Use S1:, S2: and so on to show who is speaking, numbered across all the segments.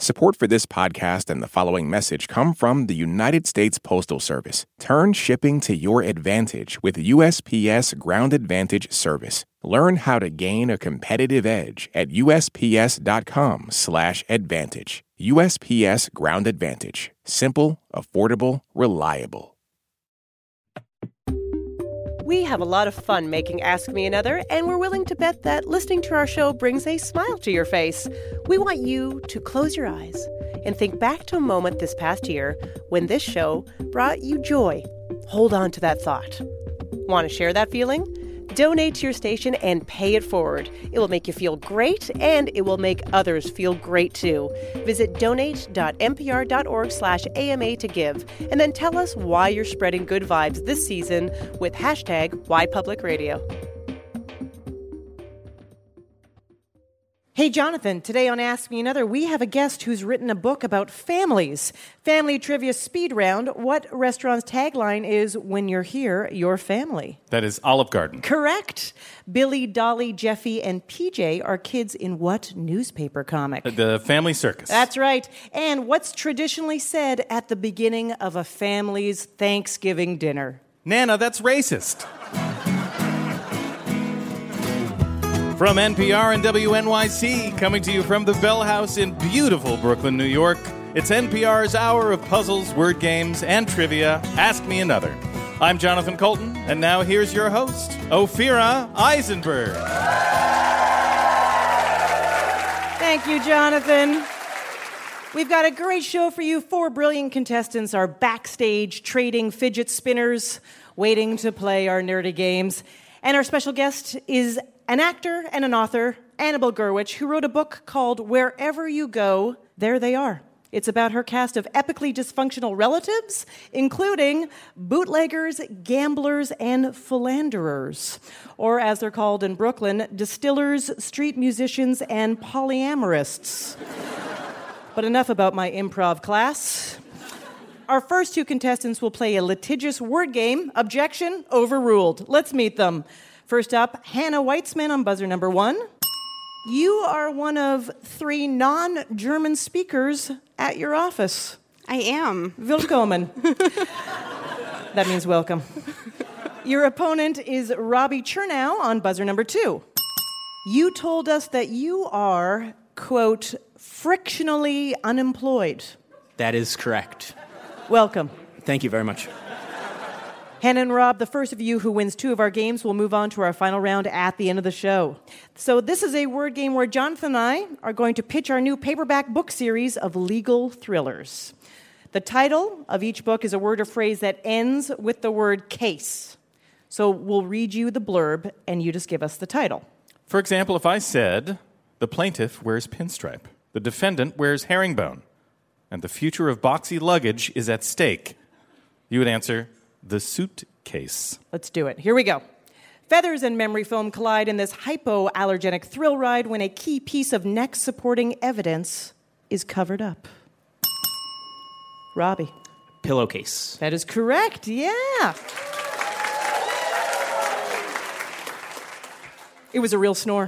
S1: Support for this podcast and the following message come from the United States Postal Service. Turn shipping to your advantage with USPS Ground Advantage service. Learn how to gain a competitive edge at USPS.com/advantage. USPS Ground Advantage. Simple, affordable, reliable.
S2: We have a lot of fun making Ask Me Another, and we're willing to bet that listening to our show brings a smile to your face. We want you to close your eyes and think back to a moment this past year when this show brought you joy. Hold on to that thought. Want to share that feeling? Donate to your station and pay it forward. It will make you feel great, and it will make others feel great too. Visit donate.npr.org/AMA to give, and then tell us why you're spreading good vibes this season with hashtag #WhyPublicRadio. Hey, Jonathan, today on Ask Me Another, we have a guest who's written a book about families. Family Trivia Speed Round. What restaurant's tagline is, "When you're here, you're family"?
S3: That is Olive Garden.
S2: Correct. Billy, Dolly, Jeffy, and PJ are kids in what newspaper comic?
S3: The Family Circus.
S2: That's right. And what's traditionally said at the beginning of a family's Thanksgiving dinner?
S3: Nana, that's racist. From NPR and WNYC, coming to you from the Bell House in beautiful Brooklyn, New York, it's NPR's hour of puzzles, word games, and trivia. Ask Me Another. I'm Jonathan Colton, and now here's your host, Ophira Eisenberg.
S2: Thank you, Jonathan. We've got a great show for you. 4 brilliant contestants are backstage trading fidget spinners, waiting to play our nerdy games. And our special guest is an actor and an author, Annabelle Gurwitch, who wrote a book called Wherever You Go, There They Are. It's about her cast of epically dysfunctional relatives, including bootleggers, gamblers, and philanderers. Or, as they're called in Brooklyn, distillers, street musicians, and polyamorists. But enough about my improv class. Our first 2 contestants will play a litigious word game. Objection overruled. Let's meet them. First up, Hannah Weitzman on buzzer number 1. You are one of 3 non-German speakers at your office.
S4: I am.
S2: Willkommen. That means welcome. Your opponent is Robbie Chernow on buzzer number 2. You told us that you are, quote, frictionally unemployed.
S5: That is correct.
S2: Welcome.
S5: Thank you very much.
S2: Hannah and Rob, the first of you who wins 2 of our games will move on to our final round at the end of the show. So this is a word game where Jonathan and I are going to pitch our new paperback book series of legal thrillers. The title of each book is a word or phrase that ends with the word case. So we'll read you the blurb, and you just give us the title.
S3: For example, if I said, the plaintiff wears pinstripe, the defendant wears herringbone, and the future of boxy luggage is at stake, you would answer, the suitcase.
S2: Let's do it. Here we go. Feathers and memory foam collide in this hypoallergenic thrill ride when a key piece of neck-supporting evidence is covered up. Robbie.
S5: Pillowcase.
S2: That is correct, yeah. It was a real snore.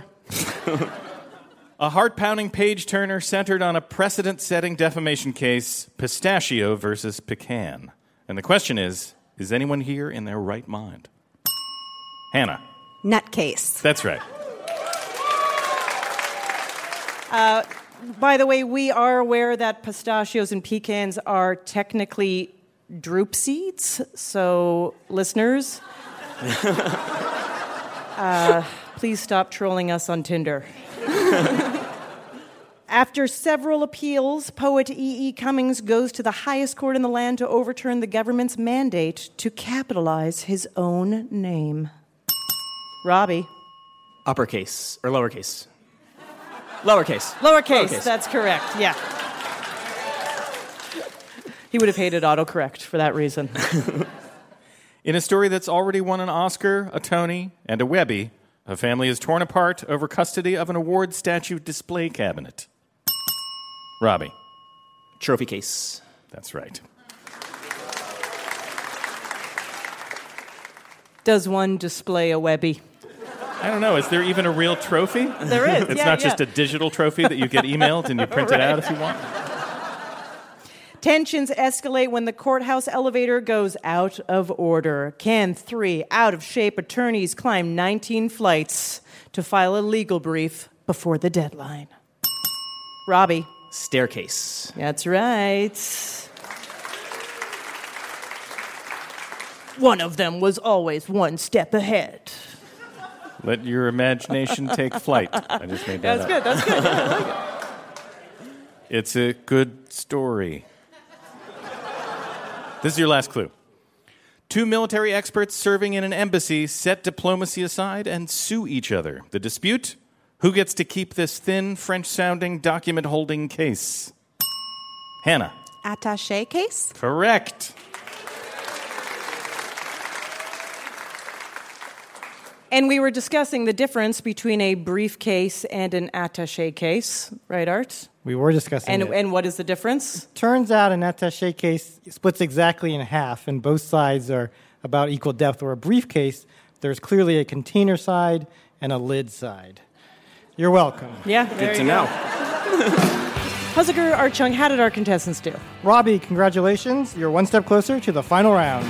S3: A heart-pounding page-turner centered on a precedent-setting defamation case, Pistachio versus Pecan. And the question is anyone here in their right mind? Hannah.
S4: Nutcase.
S3: That's right.
S2: By the way, we are aware that pistachios and pecans are technically droop seeds. So, listeners, please stop trolling us on Tinder. After several appeals, poet E.E. Cummings goes to the highest court in the land to overturn the government's mandate to capitalize his own name. Robbie.
S5: Uppercase. Or lowercase. Lowercase.
S2: Lowercase, that's correct, yeah. He would have hated autocorrect for that reason.
S3: In a story that's already won an Oscar, a Tony, and a Webby, a family is torn apart over custody of an award statue display cabinet. Robbie.
S5: Trophy case.
S3: That's right.
S2: Does one display a Webby?
S3: I don't know. Is there even a real trophy?
S2: There is.
S3: It's not just a digital trophy that you get emailed and you print it out if you want?
S2: Tensions escalate when the courthouse elevator goes out of order. Can 3 out-of-shape attorneys climb 19 flights to file a legal brief before the deadline? Robbie.
S5: Staircase.
S2: That's right. One of them was always one step ahead.
S3: Let your imagination take flight. I just made that up.
S2: That's good. Yeah, I like it.
S3: It's a good story. This is your last clue. 2 military experts serving in an embassy set diplomacy aside and sue each other. The dispute? Who gets to keep this thin, French-sounding, document-holding case? Hannah.
S4: Attaché case?
S3: Correct.
S2: And we were discussing the difference between a briefcase and an attaché case, right, Art?
S6: We were discussing it.
S2: And what is the difference?
S6: Turns out an attaché case splits exactly in half, and both sides are about equal depth. Or a briefcase, there's clearly a container side and a lid side. You're welcome.
S2: Yeah,
S5: Good to know.
S2: Puziker, Art Chung, how did our contestants do?
S6: Robbie, congratulations. You're one step closer to the final round.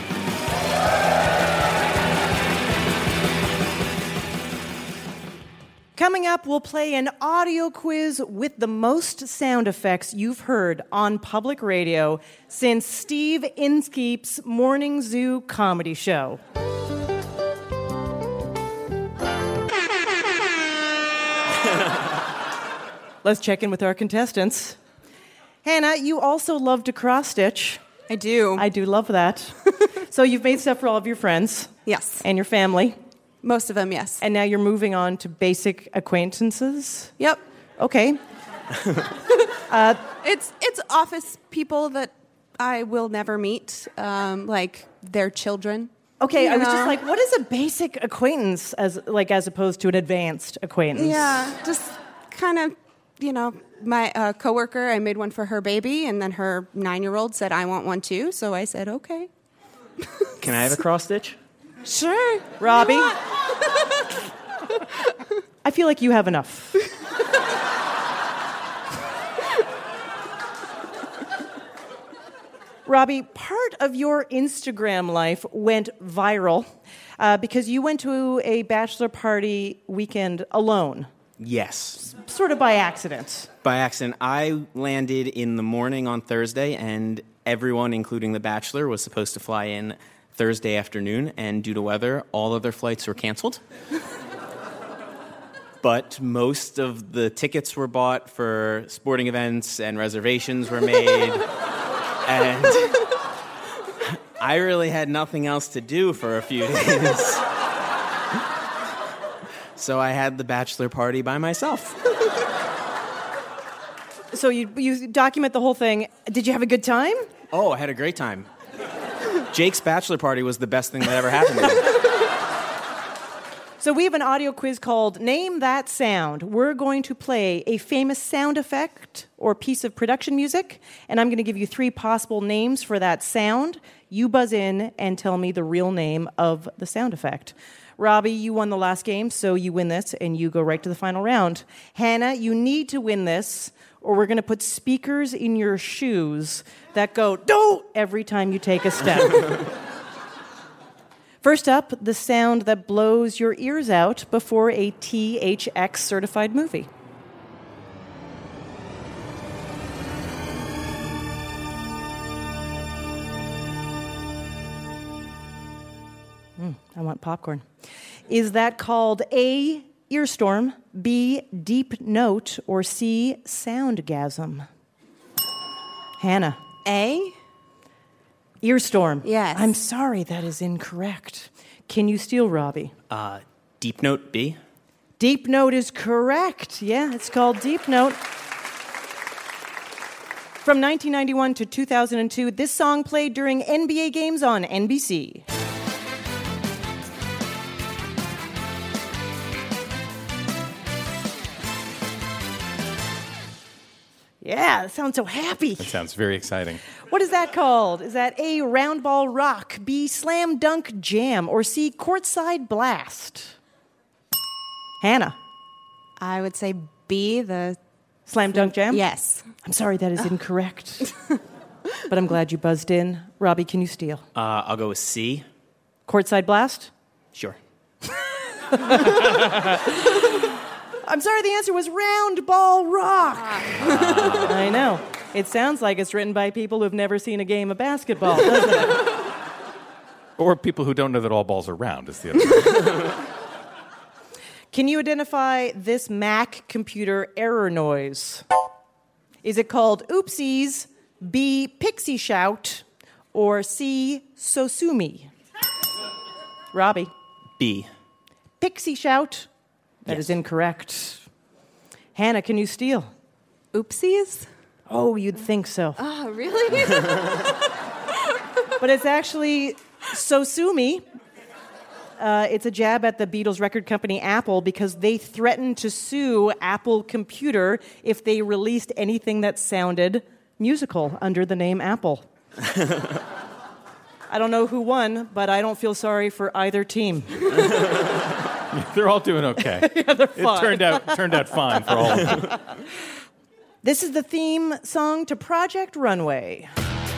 S2: Coming up, we'll play an audio quiz with the most sound effects you've heard on public radio since Steve Inskeep's Morning Zoo comedy show. Let's check in with our contestants. Hannah, you also love to cross-stitch.
S4: I do.
S2: I do love that. So you've made stuff for all of your friends.
S4: Yes.
S2: And your family.
S4: Most of them, yes.
S2: And now you're moving on to basic acquaintances?
S4: Yep.
S2: Okay.
S4: It's office people that I will never meet, like their children.
S2: Okay,
S4: You
S2: I was
S4: know?
S2: just like, what is a basic acquaintance as opposed to an advanced acquaintance?
S4: Yeah, just kind of, my coworker, I made one for her baby, and then her 9-year-old said, I want one too, so I said, okay.
S5: Can I have a cross stitch?
S4: Sure.
S2: Robbie? I feel like you have enough. Robbie, part of your Instagram life went viral because you went to a bachelor party weekend alone,
S5: Yes.
S2: sort of by accident.
S5: By accident, I landed in the morning on Thursday, and everyone, including the bachelor, was supposed to fly in Thursday afternoon, and due to weather, all of their flights were canceled. But most of the tickets were bought for sporting events, and reservations were made. And I really had nothing else to do for a few days. So I had the bachelor party by myself.
S2: So you document the whole thing. Did you have a good time?
S5: Oh, I had a great time. Jake's bachelor party was the best thing that ever happened to me.
S2: So we have an audio quiz called Name That Sound. We're going to play a famous sound effect or piece of production music, and I'm going to give you 3 possible names for that sound. You buzz in and tell me the real name of the sound effect. Robbie, you won the last game, so you win this, and you go right to the final round. Hannah, you need to win this, or we're going to put speakers in your shoes that go, "Do!" every time you take a step. First up, the sound that blows your ears out before a THX certified movie. I want popcorn. Is that called A, earstorm, B, deep note, or C, soundgasm? Hannah.
S4: A?
S2: Earstorm.
S4: Yes.
S2: I'm sorry, that is incorrect. Can you steal, Robbie?
S5: Deep Note B.
S2: Deep Note is correct. Yeah, it's called Deep Note. From 1991 to 2002, this song played during NBA games on NBC. Yeah, that sounds so happy.
S3: That sounds very exciting.
S2: What is that called? Is that A, round ball rock, B, slam dunk jam, or C, courtside blast? Hannah.
S4: I would say B, the...
S2: Slam dunk jam?
S4: Yes.
S2: I'm sorry, that is incorrect. but I'm glad you buzzed in. Robbie, can you steal?
S5: I'll go with C.
S2: Courtside blast?
S5: Sure.
S2: I'm sorry, the answer was round ball rock. I know. It sounds like it's written by people who've never seen a game of basketball, doesn't it?
S3: Or people who don't know that all balls are round is the other.
S2: Can you identify this Mac computer error noise? Is it called oopsies, B, pixie shout, or C, sosumi? Robbie.
S5: B.
S2: Pixie shout? That is incorrect. Hannah, can you steal?
S4: Oopsies?
S2: Oh, you'd think so.
S4: Oh, really?
S2: But it's actually sosumi. It's a jab at the Beatles record company Apple because they threatened to sue Apple Computer if they released anything that sounded musical under the name Apple. I don't know who won, but I don't feel sorry for either team.
S3: They're all doing okay.
S2: Yeah, they're fine.
S3: It turned out fine for all of them.
S2: This is the theme song to Project Runway.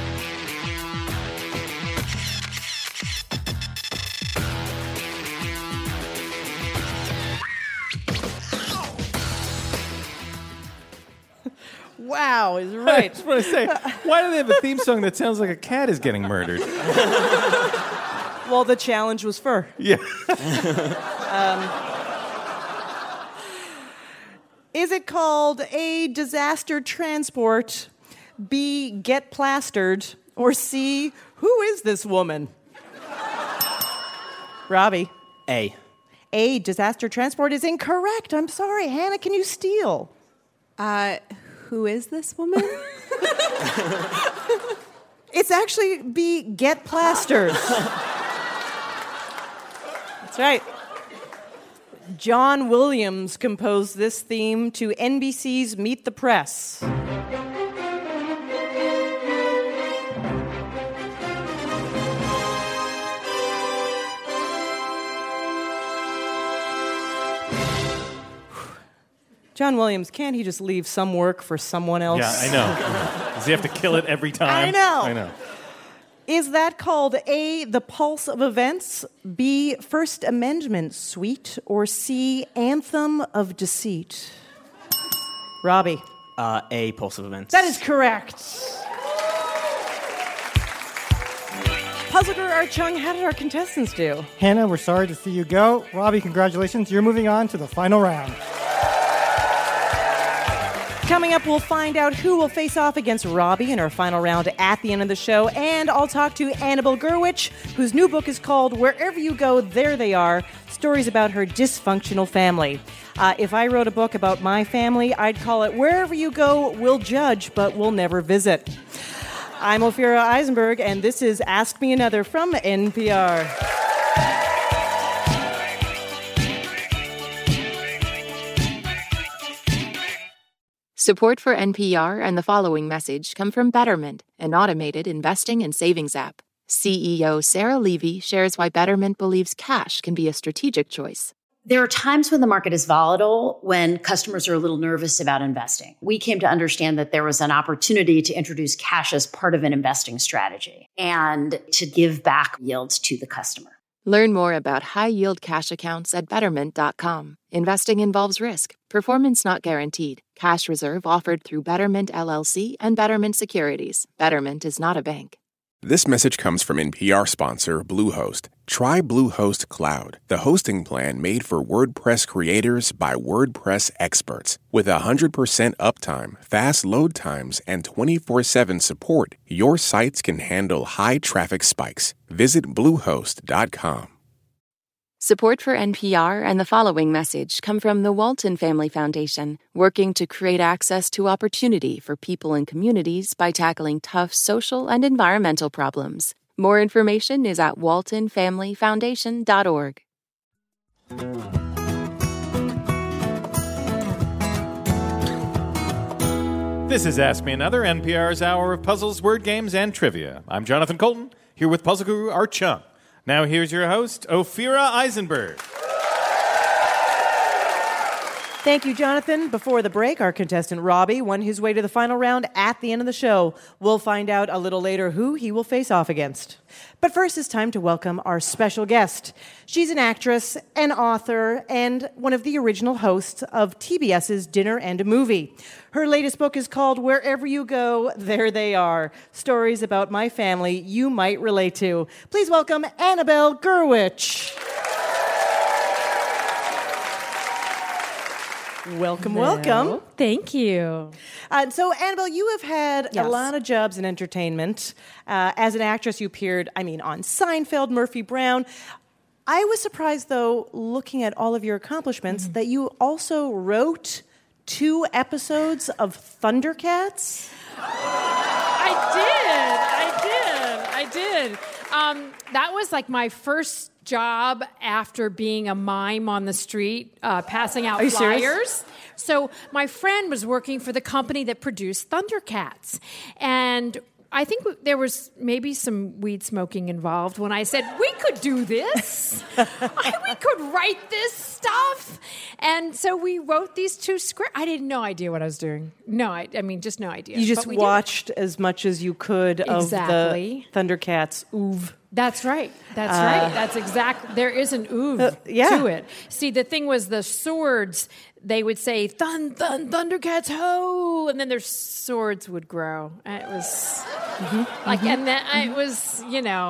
S2: Wow is right.
S3: I just want to say, why do they have a theme song that sounds like a cat is getting murdered?
S2: Well, the challenge was fur.
S3: Yeah.
S2: Is it called A, disaster transport, B, get plastered, or C, who is this woman? Robbie.
S5: A.
S2: A, disaster transport is incorrect. I'm sorry. Hannah, can you steal?
S4: Who is this woman?
S2: It's actually B, get plastered. That's right. John Williams composed this theme to NBC's Meet the Press. John Williams, can't he just leave some work for someone else?
S3: Yeah, I know. Does he have to kill it every time?
S2: I know.
S3: I know.
S2: Is that called A, the pulse of events, B, First Amendment suite, or C, anthem of deceit? Robbie.
S5: A, pulse of events.
S2: That is correct. Puzzle Guru Art Chung, how did our contestants do?
S6: Hannah, we're sorry to see you go. Robbie, congratulations. You're moving on to the final round.
S2: Coming up, we'll find out who will face off against Robbie in our final round at the end of the show. And I'll talk to Annabelle Gurwitch, whose new book is called Wherever You Go, There They Are, Stories About Her Dysfunctional Family. If I wrote a book about my family, I'd call it Wherever You Go, We'll Judge, But We'll Never Visit. I'm Ophira Eisenberg, and this is Ask Me Another from NPR.
S7: Support for NPR and the following message come from Betterment, an automated investing and savings app. CEO Sarah Levy shares why Betterment believes cash can be a strategic choice.
S8: There are times when the market is volatile, when customers are a little nervous about investing. We came to understand that there was an opportunity to introduce cash as part of an investing strategy and to give back yields to the customer.
S7: Learn more about high-yield cash accounts at Betterment.com. Investing involves risk. Performance not guaranteed. Cash reserve offered through Betterment LLC and Betterment Securities. Betterment is not a bank.
S1: This message comes from NPR sponsor Bluehost. Try Bluehost Cloud, the hosting plan made for WordPress creators by WordPress experts. With 100% uptime, fast load times, and 24/7 support, your sites can handle high traffic spikes. Visit Bluehost.com.
S7: Support for NPR and the following message come from the Walton Family Foundation, working to create access to opportunity for people and communities by tackling tough social and environmental problems. More information is at waltonfamilyfoundation.org.
S3: This is Ask Me Another, NPR's hour of puzzles, word games, and trivia. I'm Jonathan Colton, here with Puzzle Guru Art Chung. Now here's your host, Ophira Eisenberg.
S2: Thank you, Jonathan. Before the break, our contestant Robbie won his way to the final round at the end of the show. We'll find out a little later who he will face off against. But first, it's time to welcome our special guest. She's an actress, an author, and one of the original hosts of TBS's Dinner and a Movie. Her latest book is called Wherever You Go, There They Are, Stories About My Family You Might Relate to. Please welcome Annabelle Gurwitch. Welcome, welcome.
S9: Thank you.
S2: So, Annabelle, you have had a lot of jobs in entertainment. As an actress, you appeared, on Seinfeld, Murphy Brown. I was surprised, though, looking at all of your accomplishments, that you also wrote 2 episodes of Thundercats.
S9: I did. That was like my first job after being a mime on the street, passing out flyers.
S2: Serious?
S9: So my friend was working for the company that produced Thundercats. And I think there was maybe some weed smoking involved when I said, we could do this. We could write this stuff. And so we wrote these 2 scripts. I had no idea what I was doing. Just no idea.
S2: You just watched as much as you could of the Thundercats oeuvre.
S9: That's right. That's exactly. There is an oeuvre to it. See, the thing was the swords. They would say Thundercats ho, and then their swords would grow. And it was and then it was,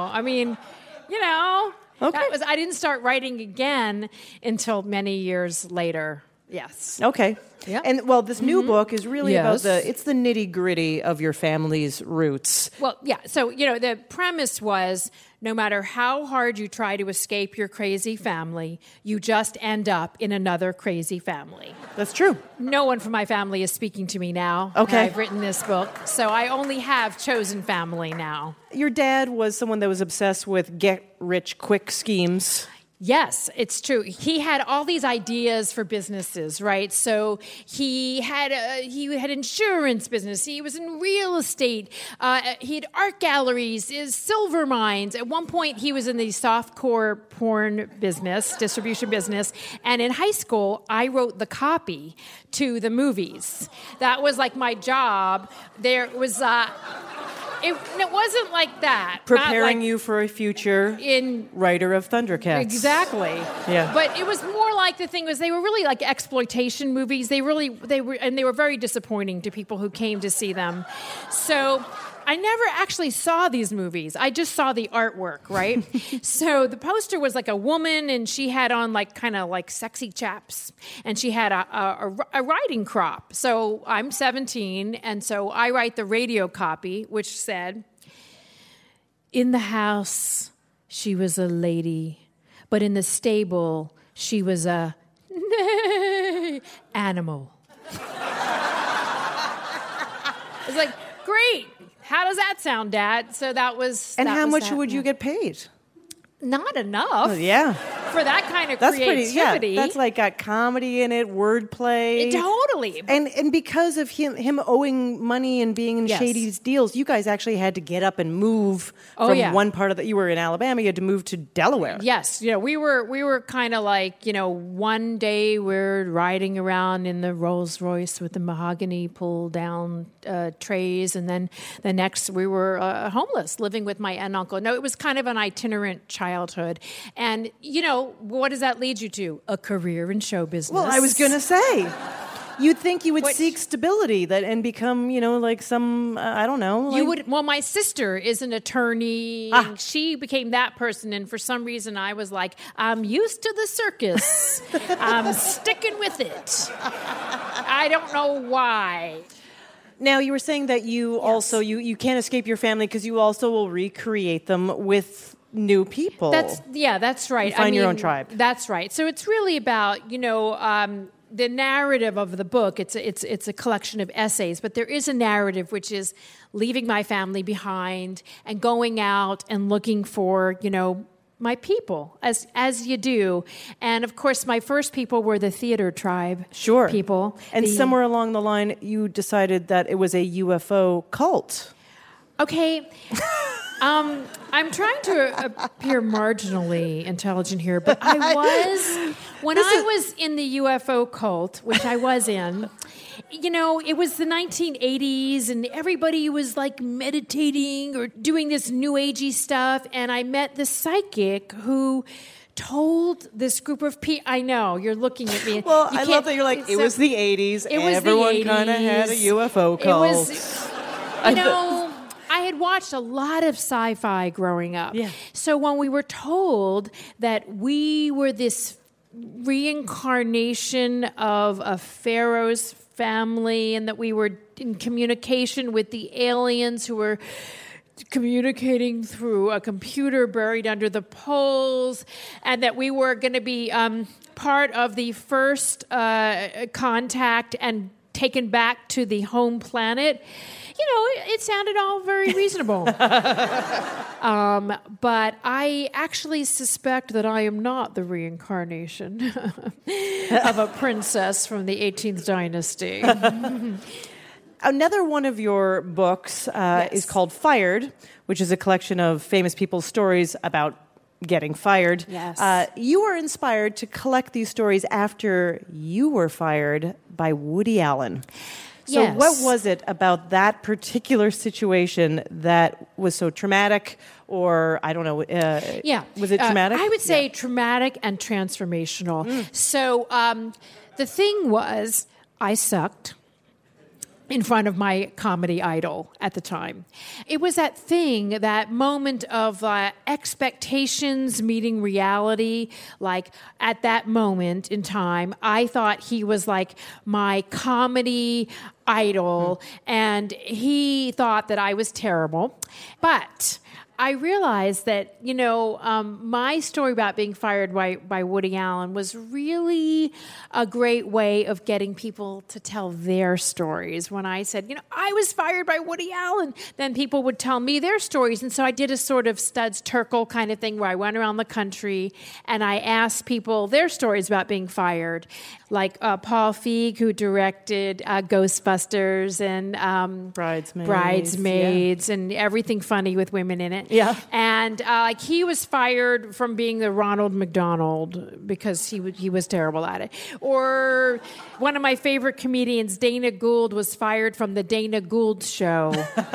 S9: Okay. I didn't start writing again until many years later. Yes.
S2: Okay.
S9: Yeah.
S2: And this new book is really about it's the nitty-gritty of your family's roots.
S9: Well, yeah. So, the premise was no matter how hard you try to escape your crazy family, you just end up in another crazy family.
S2: That's true.
S9: No one from my family is speaking to me now.
S2: Okay.
S9: I've written this book, so I only have chosen family now.
S2: Your dad was someone that was obsessed with get-rich-quick schemes.
S9: Yes, it's true. He had all these ideas for businesses, right? So he had insurance business. He was in real estate. He had art galleries, silver mines. At one point, he was in the softcore porn business, distribution business. And in high school, I wrote the copy to the movies. That was like my job. There was... It wasn't like that.
S2: Preparing you for a future writer of Thundercats.
S9: Exactly.
S2: Yeah.
S9: But it was more like the thing was they were really like exploitation movies. They were very disappointing to people who came to see them. So I never actually saw these movies. I just saw the artwork, right? So the poster was like a woman, and she had on kind of sexy chaps, and she had a riding crop. So I'm 17, and so I write the radio copy, which said, "In the house, she was a lady, but in the stable, she was a animal." It's like, great. How does that sound, Dad? So that was...
S2: And how much would you get paid?
S9: Not enough.
S2: Yeah.
S9: For that kind of
S2: That's
S9: creativity.
S2: That's got comedy in it, wordplay.
S9: Totally.
S2: And because of him owing money and being in shady deals, you guys actually had to get up and move from one part of you were in Alabama, you had to move to Delaware.
S9: Yes. We were kind of one day we're riding around in the Rolls Royce with the mahogany pull down trays, and then the next we were homeless, living with my aunt and uncle. No, it was kind of an itinerant childhood. And, what does that lead you to? A career in show business.
S2: Well, I was going to say, you'd think you would seek stability and become, some, I don't know.
S9: You would. Well, my sister is an attorney. And she became that person. And for some reason, I was like, I'm used to the circus. I'm sticking with it. I don't know why.
S2: Now, you were saying that you also, you can't escape your family because you also will recreate them with new people.
S9: That's right.
S2: You find your own tribe.
S9: That's right. So it's really about, the narrative of the book. It's a collection of essays, but there is a narrative which is leaving my family behind and going out and looking for, my people, as you do. And of course, my first people were the theater tribe people.
S2: And somewhere along the line, you decided that it was a UFO cult.
S9: Okay. I'm trying to appear marginally intelligent here, but I was in the UFO cult, which I was in. You know, it was the 1980s, and everybody was like meditating or doing this new agey stuff, and I met this psychic who told this group of people. I know you're looking at me.
S2: Well, I love that you're like, it was the 80s. Everyone kind of had a UFO cult.
S9: It was, you know, I had watched a lot of sci-fi growing up.
S2: Yeah.
S9: So when we were told that we were this reincarnation of a pharaoh's family and that we were in communication with the aliens who were communicating through a computer buried under the poles, and that we were going to be part of the first contact and taken back to the home planet, you know, it sounded all very reasonable. But I actually suspect that I am not the reincarnation of a princess from the 18th dynasty.
S2: Another one of your books is called Fired, which is a collection of famous people's stories about getting fired.
S9: Yes.
S2: You were inspired to collect these stories after you were fired by Woody Allen. So
S9: Yes.
S2: what was it about that particular situation that was so traumatic, or I don't know, was it traumatic?
S9: I would say traumatic and transformational. So the thing was, I sucked in front of my comedy idol at the time. It was that thing, that moment of expectations meeting reality. Like, at that moment in time, I thought he was like my comedy idol, and he thought that I was terrible. But I realized that, you know, my story about being fired by Woody Allen was really a great way of getting people to tell their stories. When I said, you know, I was fired by Woody Allen, then people would tell me their stories. And so I did a sort of Studs Terkel kind of thing where I went around the country and I asked people their stories about being fired. Like Paul Feig, who directed Ghostbusters and Bridesmaids and everything funny with women in it.
S2: Yeah.
S9: And like he was fired from being the Ronald McDonald because he was terrible at it. Or one of my favorite comedians, Dana Gould, was fired from the Dana Gould Show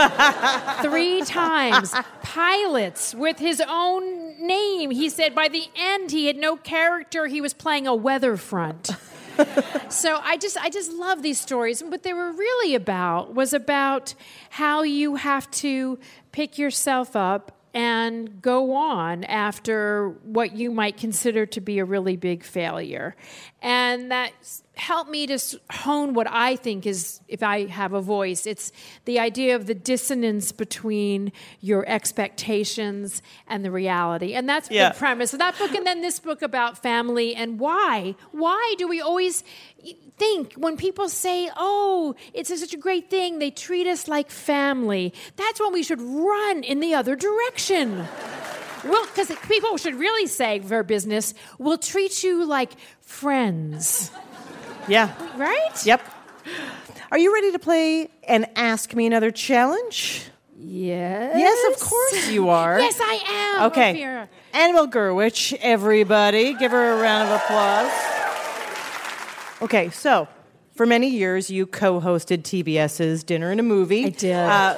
S9: 3 times. Pilots with his own name. He said by the end he had no character. He was playing a weather front. So I just love these stories. And what they were really about was about how you have to pick yourself up and go on after what you might consider to be a really big failure. And that helped me to hone what I think is, if I have a voice, it's the idea of the dissonance between your expectations and the reality. And that's the premise of that book. And then this book about family and why. Why do we always think when people say, oh, it's such a great thing, they treat us like family? That's when we should run in the other direction. Well, because people should really say for business, we'll treat you like friends.
S2: Yeah.
S9: Right?
S2: Yep. Are you ready to play an Ask Me Another challenge?
S9: Yes.
S2: Yes, of course you are.
S9: Yes, I am.
S2: Okay.
S9: Ophira.
S2: Annabelle Gurwitch, everybody. Give her a round of applause. Okay, so for many years you co-hosted TBS's Dinner and a Movie.
S9: I did.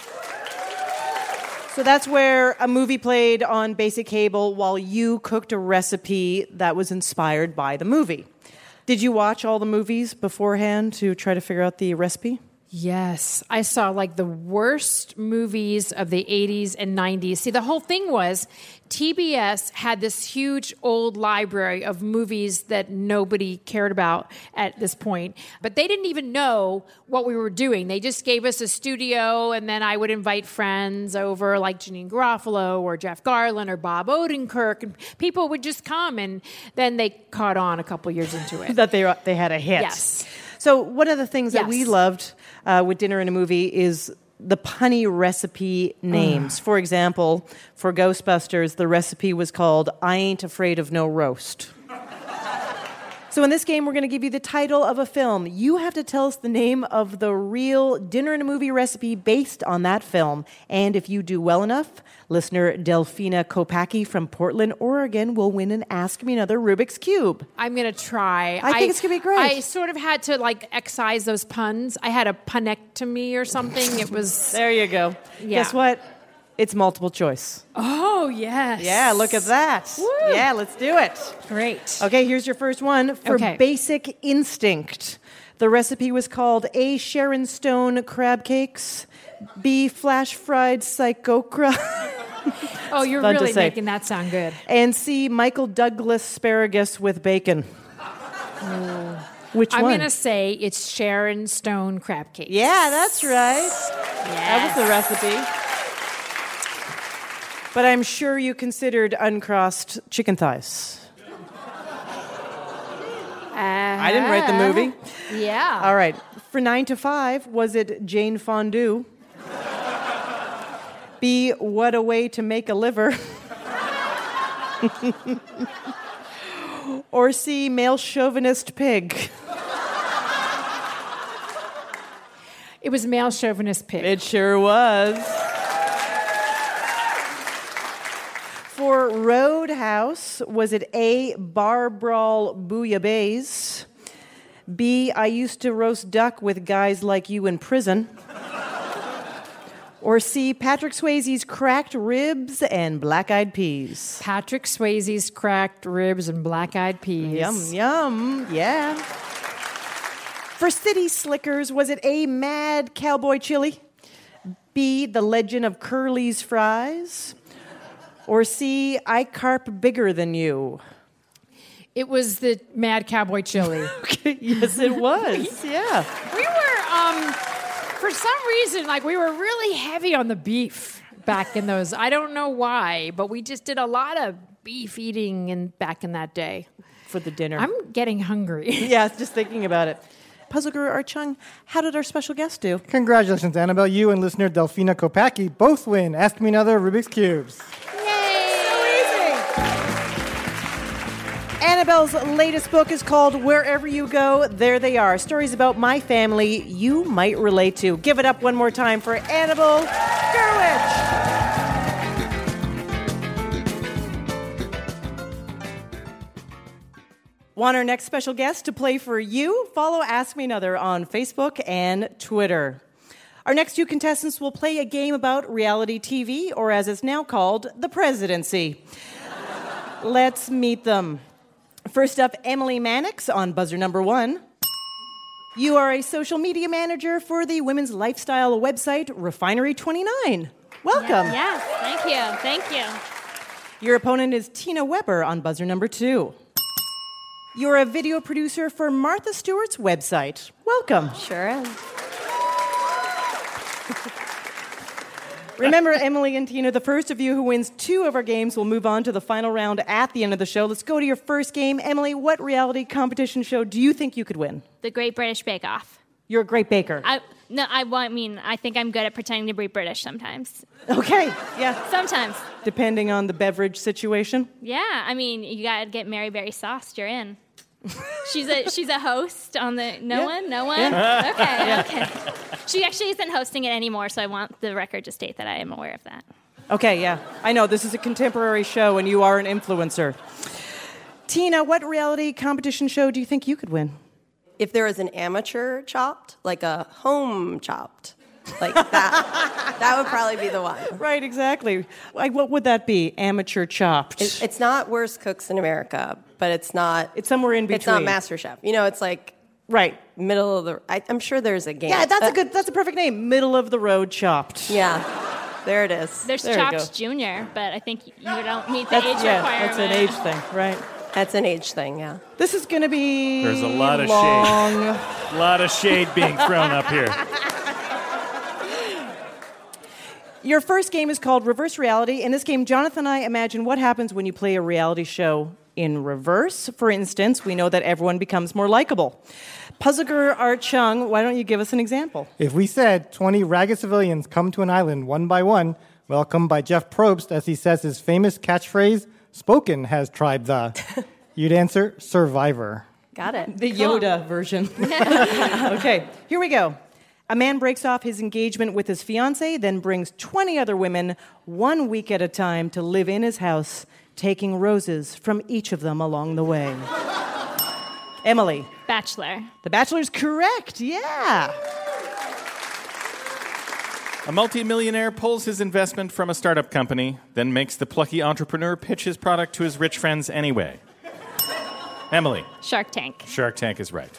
S2: So that's where a movie played on basic cable while you cooked a recipe that was inspired by the movie. Did you watch all the movies beforehand to try to figure out the recipe?
S9: Yes. I saw like the worst movies of the 80s and 90s. See, the whole thing was TBS had this huge old library of movies that nobody cared about at this point. But they didn't even know what we were doing. They just gave us a studio, and then I would invite friends over like Janeane Garofalo or Jeff Garlin or Bob Odenkirk, and people would just come, and then they caught on a couple years into it.
S2: That they had a hit.
S9: Yes.
S2: So one of the things that we loved with Dinner and a Movie is the punny recipe names. For example, for Ghostbusters, the recipe was called I Ain't Afraid of No Roast. So in this game, we're going to give you the title of a film. You have to tell us the name of the real dinner and a movie recipe based on that film. And if you do well enough, listener Delphina Kopacki from Portland, Oregon will win an Ask Me Another Rubik's Cube.
S9: I'm going to try.
S2: I think it's going to be great.
S9: I sort of had to excise those puns. I had a punectomy or something. It was...
S2: There you go.
S9: Yeah.
S2: Guess what? It's multiple choice.
S9: Oh, yes.
S2: Yeah, look at that.
S9: Woo.
S2: Yeah, let's do it.
S9: Great.
S2: Okay, here's your first one. For Basic Instinct, the recipe was called A. Sharon Stone crab cakes, B. Flash fried psychocra.
S9: Oh, you're really making that sound good.
S2: And C. Michael Douglas asparagus with bacon. Which one?
S9: I'm going to say it's Sharon Stone crab cakes.
S2: Yeah, that's right.
S9: Yes.
S2: That was the recipe. But I'm sure you considered uncrossed chicken thighs. I didn't write the movie.
S9: Yeah.
S2: All right. For 9 to 5, was it Jane Fondue? B, what a way to make a liver? Or C, male chauvinist pig?
S9: It was male chauvinist pig.
S2: It sure was. For Roadhouse, was it A, bar brawl bouillabaisse? B, I used to roast duck with guys like you in prison? Or C, Patrick Swayze's cracked ribs and black-eyed peas?
S9: Patrick Swayze's cracked ribs and black-eyed peas.
S2: Yum, yum, yeah. For City Slickers, was it A, Mad Cowboy Chili? B, The Legend of Curly's Fries? Or C, I carp bigger than you?
S9: It was the Mad Cowboy Chili.
S2: Okay, yes, it was. Yeah.
S9: We were, for some reason, we were really heavy on the beef back in those. I don't know why, but we just did a lot of beef eating back in that day.
S2: For the dinner.
S9: I'm getting hungry.
S2: Yeah, just thinking about it. Puzzle Guru Art Chung, how did our special guest do?
S6: Congratulations, Annabelle. You and listener Delphina Kopacki both win Ask Me Another Rubik's Cubes.
S2: Annabelle's latest book is called Wherever You Go, There They Are. Stories about my family you might relate to. Give it up one more time for Annabelle Gurwitch. Want our next special guest to play for you? Follow Ask Me Another on Facebook and Twitter. Our next two contestants will play a game about reality TV, or as it's now called, the presidency. Let's meet them. First up, Emily Mannix on buzzer number 1. You are a social media manager for the women's lifestyle website Refinery29. Welcome.
S10: Yes, thank you.
S2: Your opponent is Tina Weber on buzzer number 2. You're a video producer for Martha Stewart's website. Welcome.
S10: Sure am.
S2: Remember, Emily and Tina, the first of you who wins 2 of our games will move on to the final round at the end of the show. Let's go to your first game. Emily, what reality competition show do you think you could win?
S10: The Great British Bake Off.
S2: You're a great baker.
S10: I think I'm good at pretending to be British sometimes.
S2: Okay, yeah.
S10: Sometimes.
S2: Depending on the beverage situation?
S10: Yeah, you gotta get Mary Berry sauced, you're in. She's a host on the No One?
S2: Yeah.
S10: Okay. She actually isn't hosting it anymore, so I want the record to state that I am aware of that.
S2: Okay, yeah. I know, this is a contemporary show and you are an influencer. Tina, what reality competition show do you think you could win?
S11: If there was an amateur chopped, like a home chopped, like that would probably be the one.
S2: Right, exactly. What would that be? Amateur chopped.
S11: It's not Worst Cooks in America, but it's not.
S2: It's somewhere in between.
S11: It's not MasterChef. It's like
S2: right
S11: middle of the. I'm sure there's a game.
S2: Yeah, that's a perfect name. Middle of the road chopped.
S11: Yeah, there it is.
S10: There's Chopped Junior, but I think you don't meet the age requirement.
S2: That's an age thing, right?
S11: That's an age thing, yeah.
S2: This is going to be
S3: There's a lot of
S2: long.
S3: shade. A lot of shade being thrown up here.
S2: Your first game is called Reverse Reality. In this game, Jonathan and I imagine what happens when you play a reality show in reverse. For instance, we know that everyone becomes more likable. Puzzle Guru Art Chung, why don't you give us an example?
S6: If we said 20 ragged civilians come to an island one by one, welcomed by Jeff Probst as he says his famous catchphrase, "Spoken has tried the," you'd answer Survivor.
S11: Got it.
S2: The Yoda version. Okay, here we go. A man breaks off his engagement with his fiancée, then brings 20 other women 1 week at a time to live in his house, taking roses from each of them along the way. Emily.
S10: Bachelor.
S2: The Bachelor's correct, yeah.
S3: A multimillionaire pulls his investment from a startup company, then makes the plucky entrepreneur pitch his product to his rich friends anyway. Emily.
S10: Shark Tank.
S3: Shark Tank is right.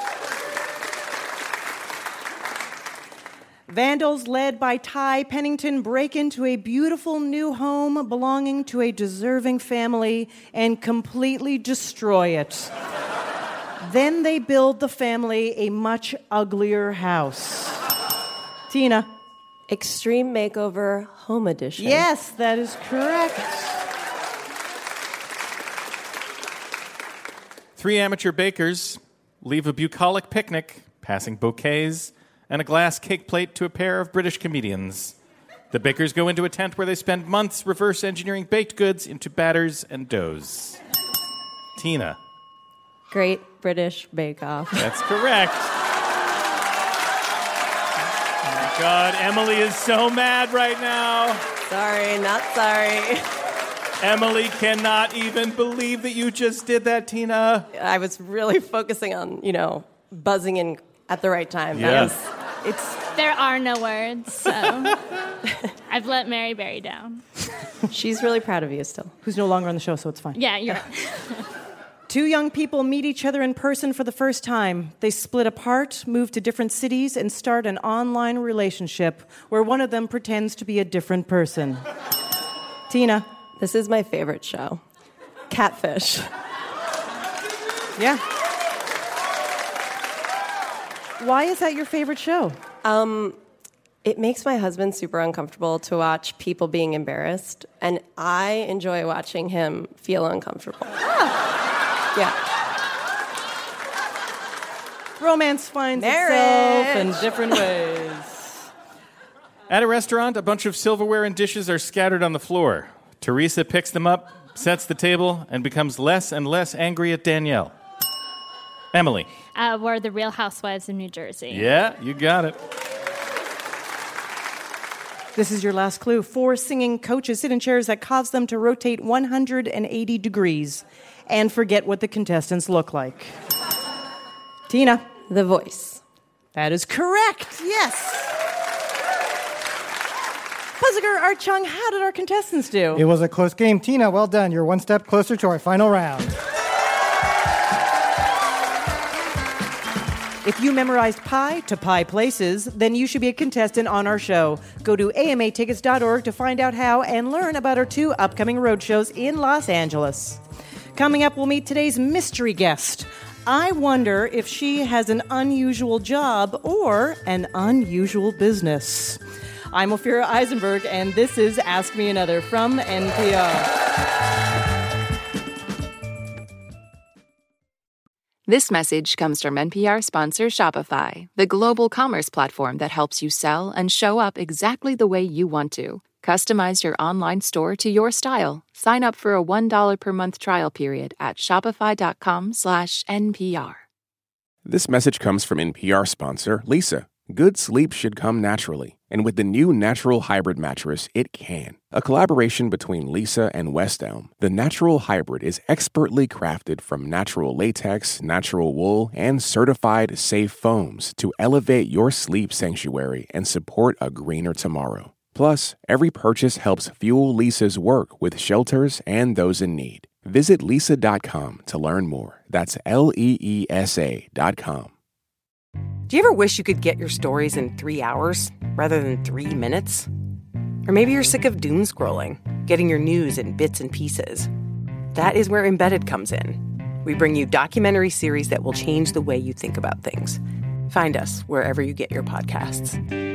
S2: Vandals led by Ty Pennington break into a beautiful new home belonging to a deserving family and completely destroy it. Then they build the family a much uglier house. Tina.
S11: Extreme Makeover Home Edition.
S2: Yes, that is correct.
S3: 3 amateur bakers leave a bucolic picnic, passing bouquets and a glass cake plate to a pair of British comedians. The bakers go into a tent where they spend months reverse engineering baked goods into batters and doughs. Tina.
S11: Great British Bake Off.
S3: That's correct. Oh my God, Emily is so mad right now.
S11: Sorry, not sorry.
S3: Emily cannot even believe that you just did that, Tina.
S11: I was really focusing on, buzzing in at the right time.
S3: Yes.
S10: There are no words, so I've let Mary Berry down.
S11: She's really proud of you still.
S2: Who's no longer on the show, so it's fine.
S10: Yeah, you're right.
S2: 2 young people meet each other in person for the first time. They split apart, move to different cities, and start an online relationship where one of them pretends to be a different person. Tina.
S11: This is my favorite show. Catfish.
S2: Yeah. Why is that your favorite show?
S11: It makes my husband super uncomfortable to watch people being embarrassed, and I enjoy watching him feel uncomfortable. Yeah.
S2: Romance finds itself in different ways.
S3: At a restaurant, a bunch of silverware and dishes are scattered on the floor. Teresa picks them up, sets the table, and becomes less and less angry at Danielle. Emily.
S10: We're the Real Housewives of New Jersey.
S3: Yeah, you got it.
S2: This is your last clue. 4 singing coaches sit in chairs that cause them to rotate 180 degrees and forget what the contestants look like. Tina.
S11: The Voice.
S2: That is correct, yes. Puzziger, Art Chung, how did our contestants do?
S6: It was a close game. Tina, well done. You're 1 step closer to our final round.
S2: If you memorized Pi to Pi Places, then you should be a contestant on our show. Go to amatickets.org to find out how and learn about our 2 upcoming road shows in Los Angeles. Coming up, we'll meet today's mystery guest. I wonder if she has an unusual job or an unusual business. I'm Ophira Eisenberg, and this is Ask Me Another from NPR.
S7: This message comes from NPR sponsor Shopify, the global commerce platform that helps you sell and show up exactly the way you want to. Customize your online store to your style. Sign up for a $1 per month trial period at shopify.com/NPR.
S1: This message comes from NPR sponsor Leesa. Good sleep should come naturally, and with the new Natural Hybrid mattress, it can. A collaboration between Leesa and West Elm, the Natural Hybrid is expertly crafted from natural latex, natural wool, and certified safe foams to elevate your sleep sanctuary and support a greener tomorrow. Plus, every purchase helps fuel Leesa's work with shelters and those in need. Visit Leesa.com to learn more. That's LEESA.com.
S12: Do you ever wish you could get your stories in 3 hours rather than 3 minutes? Or maybe you're sick of doom scrolling, getting your news in bits and pieces. That is where Embedded comes in. We bring you documentary series that will change the way you think about things. Find us wherever you get your podcasts.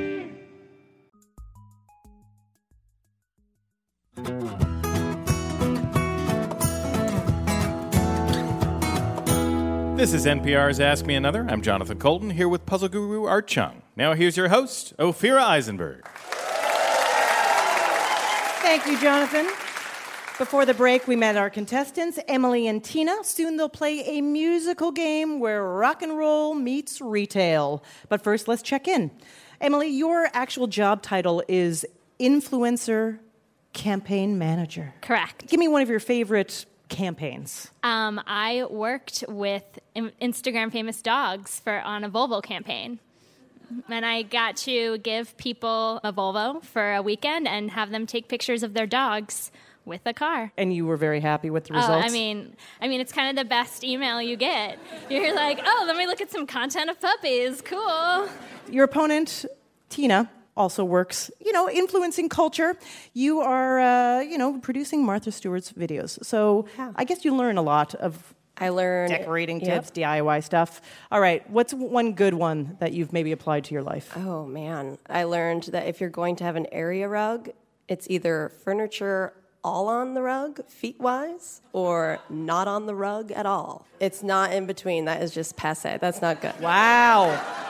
S3: This is NPR's Ask Me Another. I'm Jonathan Colton, here with puzzle guru Art Chung. Now here's your host, Ophira Eisenberg.
S2: Thank you, Jonathan. Before the break, we met our contestants, Emily and Tina. Soon they'll play a musical game where rock and roll meets retail. But first, let's check in. Emily, your actual job title is Influencer Campaign Manager.
S10: Correct.
S2: Give me one of your favorite campaigns.
S10: I worked with Instagram famous dogs on a Volvo campaign. And I got to give people a Volvo for a weekend and have them take pictures of their dogs with a car.
S2: And you were very happy with the results?
S10: I mean, it's kind of the best email you get. You're like, oh, let me look at some content of puppies. Cool.
S2: Your opponent, Tina, also works, influencing culture. You are, producing Martha Stewart's videos. So I guess you learn a lot of decorating tips, DIY stuff. All right, what's one good one that you've maybe applied to your life?
S11: Oh, man. I learned that if you're going to have an area rug, it's either furniture all on the rug, feet-wise, or not on the rug at all. It's not in between. That is just passé. That's not good.
S2: Wow.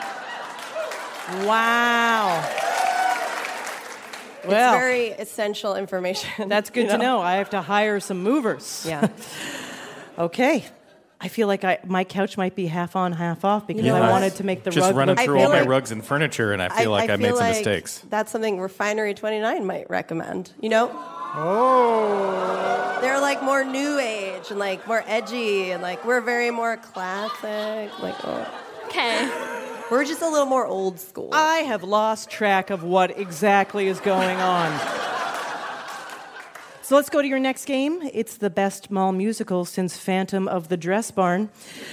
S11: It's very essential information.
S2: That's good to know. I have to hire some movers.
S11: Yeah.
S2: Okay. I feel like my couch might be half on, half off because I wanted to make the
S3: just
S2: rug
S3: running
S2: look
S3: through all my rugs and furniture, and I feel like I made some mistakes.
S11: That's something Refinery29 might recommend. Oh. They're like more new age and like more edgy and like we're very more classic.
S10: Okay.
S11: We're just a little more old school.
S2: I have lost track of what exactly is going on. So let's go to your next game. It's the best mall musical since Phantom of the Dress Barn.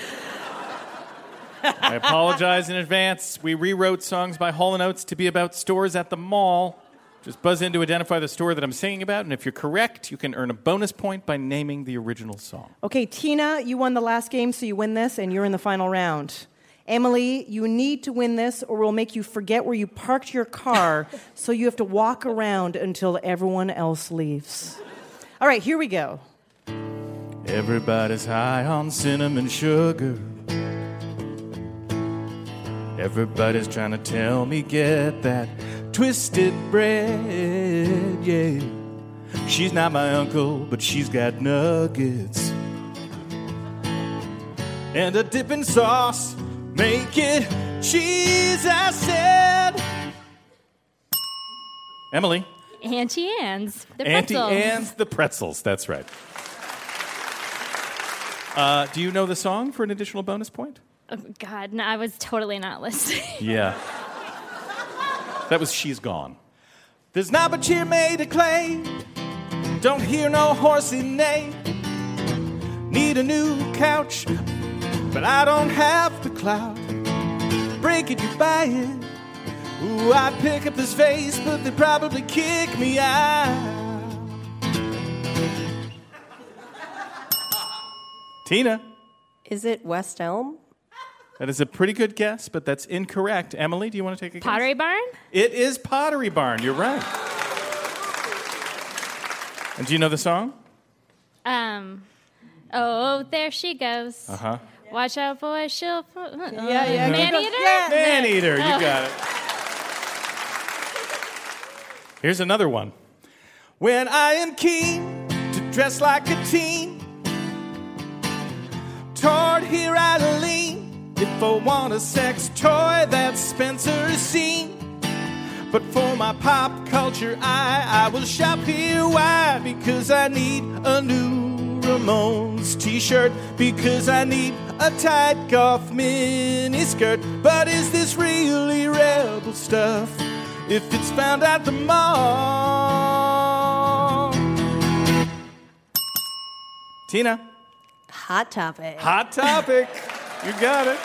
S3: I apologize in advance. We rewrote songs by Hall & Oates to be about stores at the mall. Just buzz in to identify the store that I'm singing about, and if you're correct, you can earn a bonus point by naming the original song.
S2: Okay, Tina, you won the last game, so you win this, and you're in the final round. Emily, you need to win this, or we'll make you forget where you parked your car, so you have to walk around until everyone else leaves. All right, here we go.
S3: Everybody's high on cinnamon sugar. Everybody's trying to tell me get that twisted bread, yeah. She's not my uncle, but she's got nuggets. And a dipping sauce, make it cheese, I said. Emily.
S10: Auntie Anne's, the
S3: Auntie
S10: pretzels.
S3: Anne's, the pretzels, that's right. Do you know the song for an additional bonus point?
S10: Oh, God, no, I was totally not listening.
S3: Yeah. That was She's Gone. There's not but cheer made of clay. Don't hear no horsey neigh. Need a new couch, but I don't have the clout. Break it, you buy it. Ooh, I'd pick up this vase, but they'd probably kick me out. Tina.
S11: Is it West Elm?
S3: That is a pretty good guess, but that's incorrect. Emily, do you want to take a guess?
S10: Pottery Barn?
S3: It is Pottery Barn. You're right. And do you know the song?
S10: Oh, there she goes.
S3: Uh-huh.
S10: Watch out, boy, she'll...
S2: Yeah.
S10: Man-eater?
S2: Yeah.
S3: Man-eater, you got it. Here's another one. When I am keen to dress like a teen, toward here I lean. If I want a sex toy, that's Spencer's scene. But for my pop culture I will shop here. Why? Because I need a new Ramones t-shirt. Because I need a tight golf miniskirt. But is this really rebel stuff if it's found at the mall? Tina.
S11: Hot Topic.
S3: Hot Topic. You got it.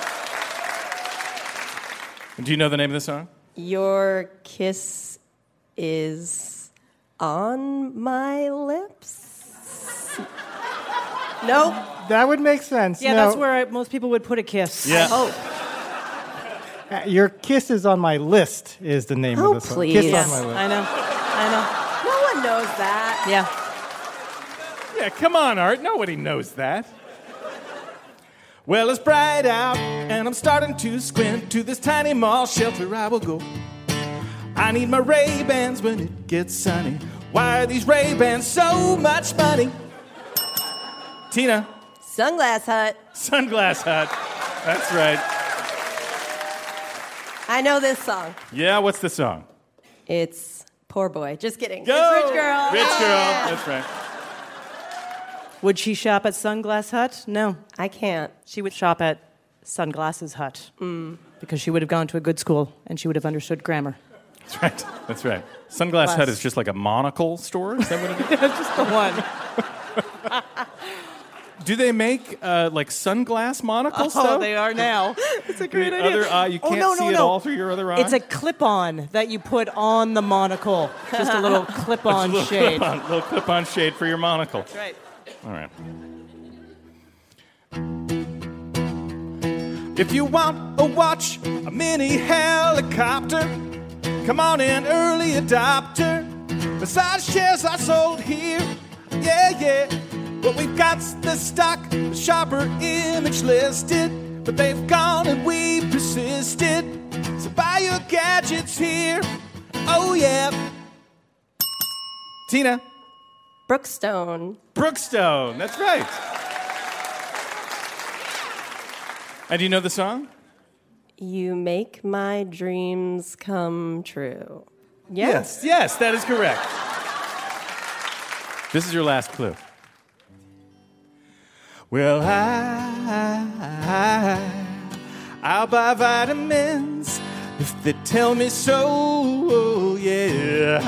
S3: Do you know the name of the song?
S11: Your kiss is on my lips? No?
S6: That would make sense.
S2: Yeah,
S6: No.
S2: that's where most people would put a kiss.
S3: Yeah.
S11: Oh,
S6: Your Kiss is on My List is the name
S11: Oh,
S6: of the song.
S11: please.
S6: Kiss
S11: Yes.
S6: on My List.
S2: I know.
S11: no one knows that.
S2: Yeah.
S3: Yeah, come on, Art. Nobody knows that. Well, it's bright out, and I'm starting to squint. To this tiny mall shelter I will go. I need my Ray-Bans when it gets sunny. Why are these Ray-Bans so much money? Tina.
S11: Sunglass Hut.
S3: Sunglass Hut. That's right.
S11: I know this song.
S3: Yeah, what's the song?
S11: It's Poor Boy. Just kidding.
S3: Go!
S11: It's Rich Girl.
S3: Rich Girl. That's right.
S2: Would she shop at Sunglass Hut? No.
S11: I can't.
S2: She would shop at Sunglasses Hut. Because she would have gone to a good school and she would have understood grammar.
S3: That's right. That's right. Sunglass Hut is just like a monocle store? Is that what it is?
S2: Just the one.
S3: Do they make like sunglass monocles?
S2: Oh, they are now. It's a great idea.
S3: Other eye, you can't see it all through your other eye?
S2: It's a clip-on that you put on the monocle. Just a little clip-on shade.
S3: Little clip-on shade for your monocle.
S2: That's right.
S3: All right. If you want a watch, a mini helicopter, come on in, early adopter. Massage chairs are sold here. Yeah, yeah. What we've got's the stock, the sharper image listed. But they've gone and we've persisted. So buy your gadgets here. Oh, yeah. Tina.
S11: Brookstone.
S3: Brookstone, that's right. And do you know the song?
S11: You make my dreams come true.
S3: Yes, yes, that is correct. This is your last clue. Well, I'll buy vitamins if they tell me so. Yeah,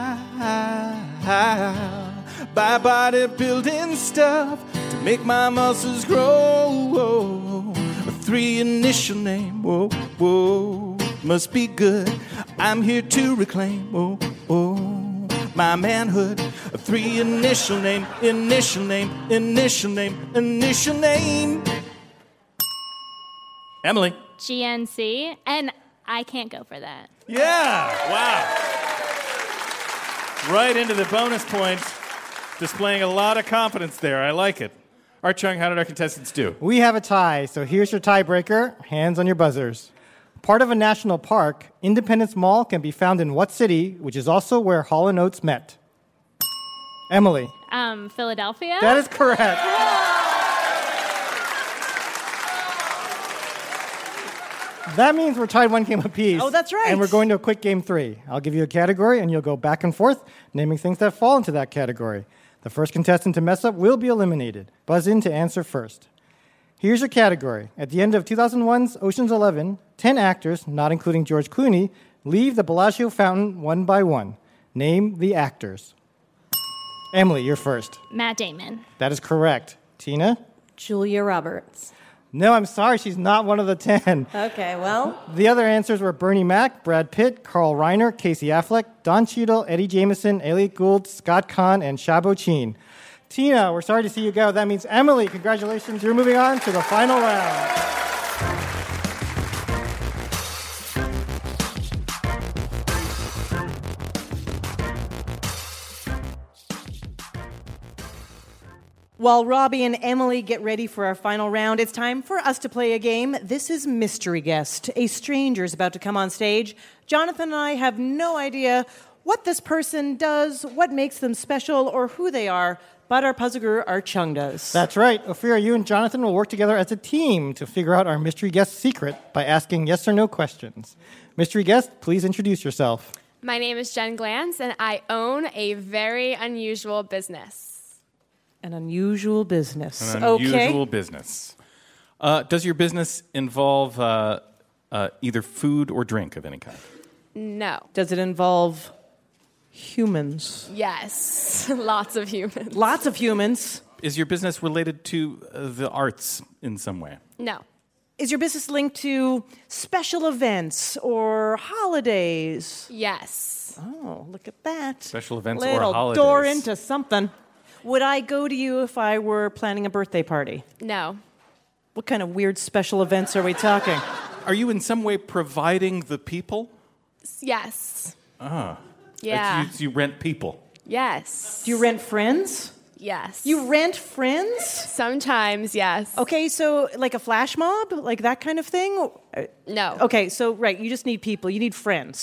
S3: I'll buy bodybuilding stuff to make my muscles grow. A 3 initial name, whoa, whoa, must be good. I'm here to reclaim, whoa, whoa. My manhood, a 3 initial name, initial name, initial name, initial name. Emily.
S10: GNC, and I can't go for that.
S3: Yeah, wow. Right into the bonus points, displaying a lot of confidence there. I like it. Art Chung, how did our contestants do?
S6: We have a tie, so here's your tiebreaker. Hands on your buzzers. Part of a national park, Independence Mall can be found in what city, which is also where Hall & Oates met? Emily.
S10: Philadelphia?
S6: That is correct. That means we're tied 1 game apiece.
S2: Oh, that's right.
S6: And we're going to a quick game 3. I'll give you a category, and you'll go back and forth, naming things that fall into that category. The first contestant to mess up will be eliminated. Buzz in to answer first. Here's your category. At the end of 2001's Ocean's 11, 10 actors, not including George Clooney, leave the Bellagio fountain one by one. Name the actors. Emily, you're first.
S10: Matt Damon.
S6: That is correct. Tina?
S11: Julia Roberts.
S6: No, I'm sorry, she's not one of the 10.
S11: Okay, well.
S6: The other answers were Bernie Mac, Brad Pitt, Carl Reiner, Casey Affleck, Don Cheadle, Eddie Jameson, Elliot Gould, Scott Kahn, and Shabo Chin. Tina, we're sorry to see you go. That means Emily, congratulations. You're moving on to the final round.
S2: While Robbie and Emily get ready for our final round, it's time for us to play a game. This is Mystery Guest. A stranger is about to come on stage. Jonathan and I have no idea what this person does, what makes them special, or who they are, but our puzzle guru, Art Chung, does.
S6: That's right. Ophira, you and Jonathan will work together as a team to figure out our mystery guest secret by asking yes or no questions. Mystery guest, please introduce yourself.
S13: My name is Jen Glantz, and I own a very unusual business.
S2: An unusual business.
S3: An unusual business. Does your business involve either food or drink of any kind?
S13: No.
S2: Does it involve humans?
S13: Yes. Lots of humans.
S2: Lots of humans.
S3: Is your business related to the arts in some way?
S13: No.
S2: Is your business linked to special events or holidays?
S13: Yes.
S2: Oh, look at that.
S3: Special events
S2: Little
S3: or holidays.
S2: door into something. Would I go to you if I were planning a birthday party?
S13: No.
S2: What kind of weird special events are we talking?
S3: Are you in some way providing the people?
S13: Yes.
S3: Ah.
S13: Yeah.
S3: You rent people.
S13: Yes.
S2: Do you rent friends?
S13: Yes.
S2: You rent friends?
S13: Sometimes, yes.
S2: Okay, so like a flash mob? Like that kind of thing?
S13: No.
S2: Okay, so right, you just need people. You need friends.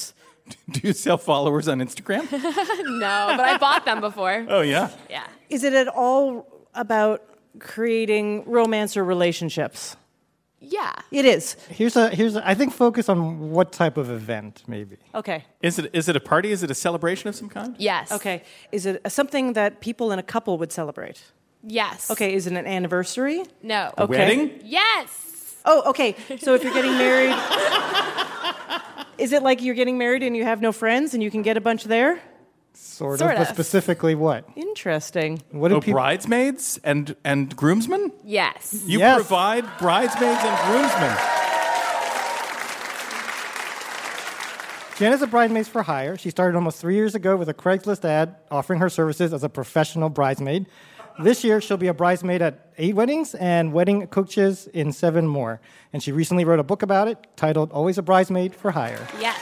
S3: Do you sell followers on Instagram?
S13: No, but I bought them before.
S3: Oh, yeah?
S13: Yeah.
S2: Is it at all about creating romance or relationships?
S13: Yeah.
S2: It is.
S6: Here's a, I think focus on what type of event, maybe.
S2: Okay.
S3: Is it a party? Is it a celebration of some kind?
S13: Yes.
S2: Okay. Is it something that people in a couple would celebrate?
S13: Yes.
S2: Okay. Is it an anniversary?
S13: No.
S3: A wedding?
S13: Yes.
S2: Oh, okay. So if you're getting married, is it like you're getting married and you have no friends and you can get a bunch there?
S6: Sort of. But specifically what?
S2: Interesting.
S6: What do people...
S3: bridesmaids and groomsmen?
S13: Yes.
S3: You provide bridesmaids and groomsmen.
S6: Jen is a bridesmaid for hire. She started almost 3 years ago with a Craigslist ad offering her services as a professional bridesmaid. This year, she'll be a bridesmaid at 8 weddings and wedding coaches in 7 more. And she recently wrote a book about it titled Always a Bridesmaid for Hire.
S13: Yes.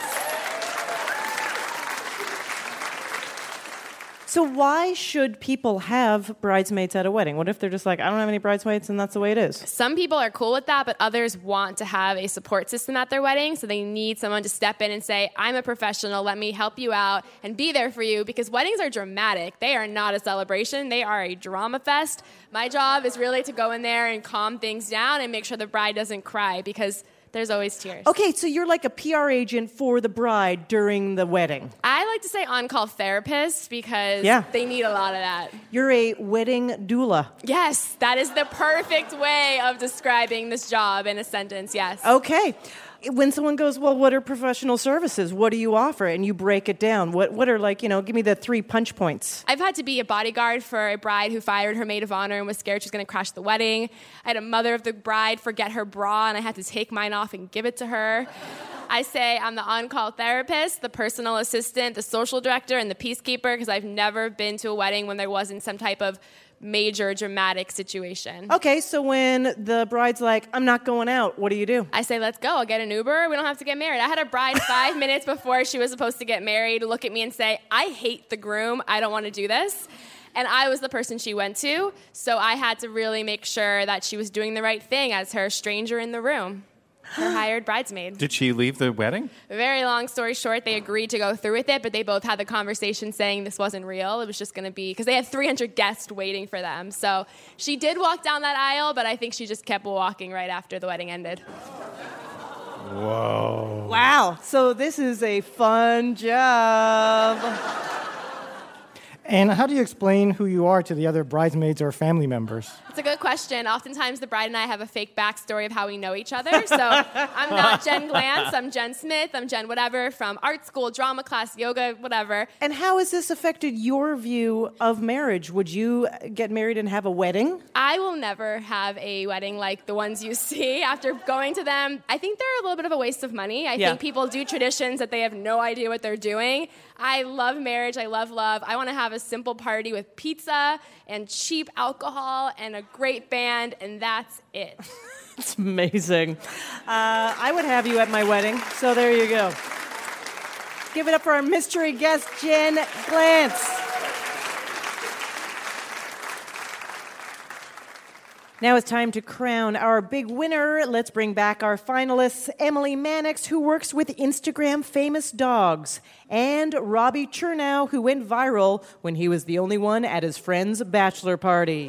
S2: So why should people have bridesmaids at a wedding? What if they're just like, I don't have any bridesmaids and that's the way it is?
S13: Some people are cool with that, but others want to have a support system at their wedding, so they need someone to step in and say, I'm a professional, let me help you out and be there for you, because weddings are dramatic. They are not a celebration. They are a drama fest. My job is really to go in there and calm things down and make sure the bride doesn't cry, because there's always tears.
S2: Okay, so you're like a PR agent for the bride during the wedding.
S13: I like to say on-call therapist because they need a lot of that.
S2: You're a wedding doula.
S13: Yes, that is the perfect way of describing this job in a sentence, yes.
S2: Okay. When someone goes, well, what are professional services? What do you offer? And you break it down. What are give me the 3 punch points.
S13: I've had to be a bodyguard for a bride who fired her maid of honor and was scared she was going to crash the wedding. I had a mother of the bride forget her bra, and I had to take mine off and give it to her. I say I'm the on-call therapist, the personal assistant, the social director, and the peacekeeper, because I've never been to a wedding when there wasn't some type of major dramatic situation.
S2: Okay, so when the bride's like, I'm not going out, what do you do?
S13: I say, let's go. I'll get an Uber. We don't have to get married. I had a bride 5 minutes before she was supposed to get married look at me and say, I hate the groom. I don't want to do this. And I was the person she went to, so I had to really make sure that she was doing the right thing as her stranger in the room. Her hired bridesmaid.
S3: Did she leave the wedding?
S13: Very long story short, they agreed to go through with it, but they both had the conversation saying this wasn't real. It was just going to be, because they had 300 guests waiting for them. So she did walk down that aisle, but I think she just kept walking right after the wedding ended.
S3: Whoa.
S2: Wow. So this is a fun job.
S6: And how do you explain who you are to the other bridesmaids or family members?
S13: It's a good question. Oftentimes, the bride and I have a fake backstory of how we know each other. So I'm not Jen Glantz. I'm Jen Smith. I'm Jen whatever from art school, drama class, yoga, whatever.
S2: And how has this affected your view of marriage? Would you get married and have a wedding?
S13: I will never have a wedding like the ones you see. After going to them, I think they're a little bit of a waste of money. I think people do traditions that they have no idea what they're doing. I love marriage. I love love. I want to have a simple party with pizza and cheap alcohol and a great band, and that's it.
S2: It's amazing. I would have you at my wedding, so there you go. Give it up for our mystery guest, Jen Glantz. Now it's time to crown our big winner. Let's bring back our finalists, Emily Mannix, who works with Instagram famous dogs, and Robbie Chernow, who went viral when he was the only one at his friend's bachelor party.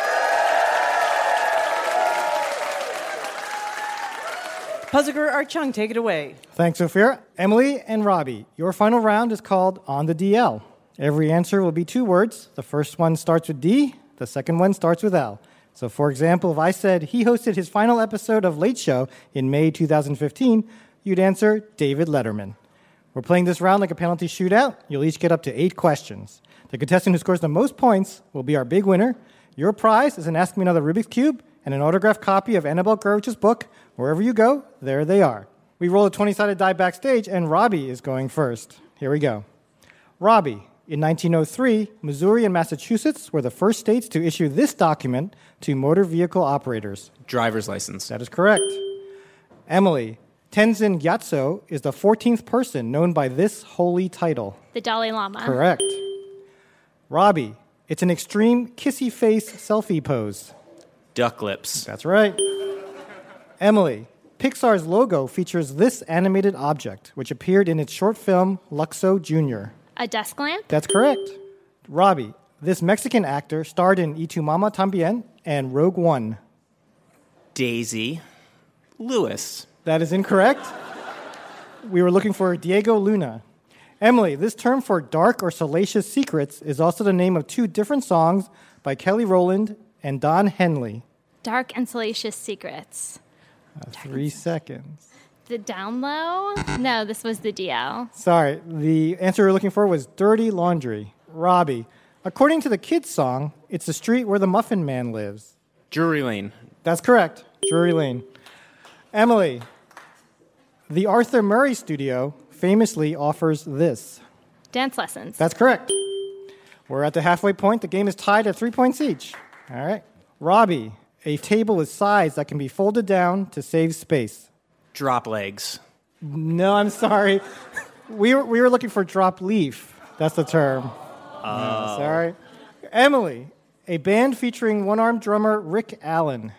S2: Puzzleger Archung, take it away.
S6: Thanks, Sophia. Emily and Robbie, your final round is called On the DL. Every answer will be 2 words. The first one starts with D, the second one starts with L. So, for example, if I said he hosted his final episode of Late Show in May 2015, you'd answer David Letterman. We're playing this round like a penalty shootout. You'll each get up to 8 questions. The contestant who scores the most points will be our big winner. Your prize is an Ask Me Another Rubik's Cube and an autographed copy of Annabelle Gurwich's book. Wherever you go, there they are. We roll a 20-sided die backstage, and Robbie is going first. Here we go. Robbie. In 1903, Missouri and Massachusetts were the first states to issue this document to motor vehicle operators.
S5: Driver's license.
S6: That is correct. Emily, Tenzin Gyatso is the 14th person known by this holy title.
S10: The Dalai Lama.
S6: Correct. Robbie, it's an extreme kissy face selfie pose.
S5: Duck lips.
S6: That's right. Emily, Pixar's logo features this animated object, which appeared in its short film Luxo Jr.?
S10: A desk lamp?
S6: That's correct. Robbie, this Mexican actor starred in Y Tu Mama Tambien and Rogue One.
S5: Daisy Lewis.
S6: That is incorrect. We were looking for Diego Luna. Emily, this term for dark or salacious secrets is also the name of two different songs by Kelly Rowland and Don Henley.
S10: Dark and Salacious Secrets.
S6: 3 seconds.
S10: The Down Low? No, this was the DL.
S6: Sorry, the answer we were looking for was Dirty Laundry. Robbie, according to the kids' song, it's the street where the Muffin Man lives.
S5: Drury Lane.
S6: That's correct. Drury Lane. Emily, the Arthur Murray Studio famously offers this.
S10: Dance lessons.
S6: That's correct. We're at the halfway point. The game is tied at 3 points each. All right. Robbie, a table is sized that can be folded down to save space.
S5: Drop legs.
S6: No, I'm sorry. We were looking for drop leaf. That's the term.
S5: Oh.
S6: Sorry. Emily, a band featuring one-armed drummer Rick Allen.